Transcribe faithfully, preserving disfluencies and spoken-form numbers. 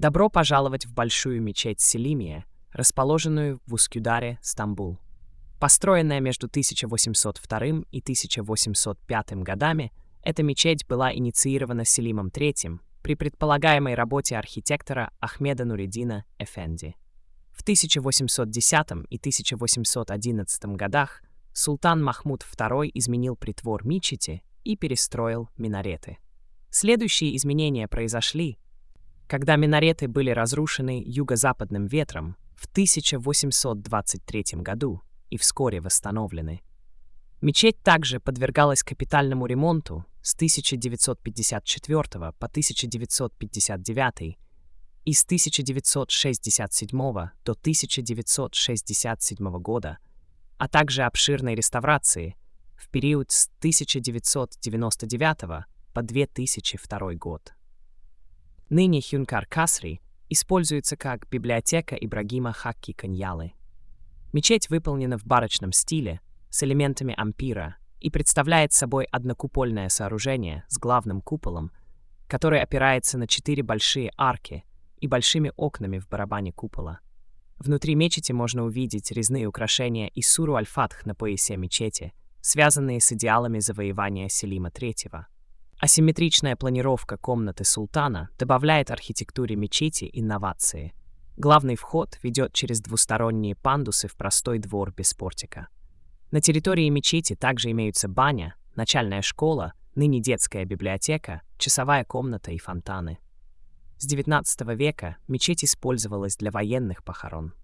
Добро пожаловать в большую мечеть Селимия, расположенную в Ускюдаре, Стамбул. Построенная между тысяча восемьсот вторым и тысяча восемьсот пятым годами, эта мечеть была инициирована Селимом третьим при предполагаемой работе архитектора Ахмеда Нуриддина Эфенди. В тысяча восемьсот десятом и тысяча восемьсот одиннадцатом годах султан Махмуд второй изменил притвор мечети и перестроил минареты. Следующие изменения произошли, когда минареты были разрушены юго-западным ветром в тысяча восемьсот двадцать третьем году и вскоре восстановлены. Мечеть также подвергалась капитальному ремонту с тысяча девятьсот пятьдесят четвёртого по тысяча девятьсот пятьдесят девятый и с тысяча девятьсот шестьдесят седьмого до тысяча девятьсот шестьдесят седьмого года, а также обширной реставрации в период с тысяча девятьсот девяносто девятого по две тысячи второй год. Ныне Хюнкар Касри используется как библиотека Ибрагима Хакки Каньялы. Мечеть выполнена в барочном стиле с элементами ампира и представляет собой однокупольное сооружение с главным куполом, который опирается на четыре большие арки и большими окнами в барабане купола. Внутри мечети можно увидеть резные украшения и суру аль-Фатх на поясе мечети, связанные с идеалами завоевания Селима третьего. Асимметричная планировка комнаты султана добавляет архитектуре мечети инновации. Главный вход ведет через двусторонние пандусы в простой двор без портика. На территории мечети также имеются баня, начальная школа, ныне детская библиотека, часовая комната и фонтаны. С девятнадцатого века мечеть использовалась для военных похорон.